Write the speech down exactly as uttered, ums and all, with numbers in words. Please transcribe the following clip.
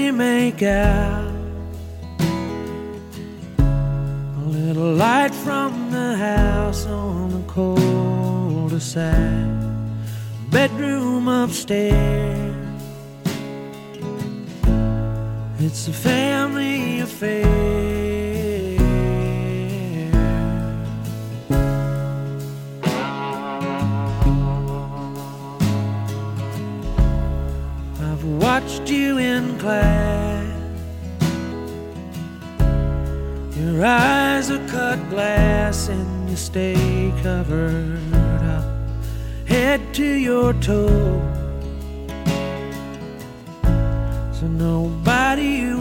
we make out. A little light from the house on the cul-de-sac, bedroom upstairs. It's a family affair. I've watched you in class. Your eyes are cut glass and you stay covered up, head to your toe, so nobody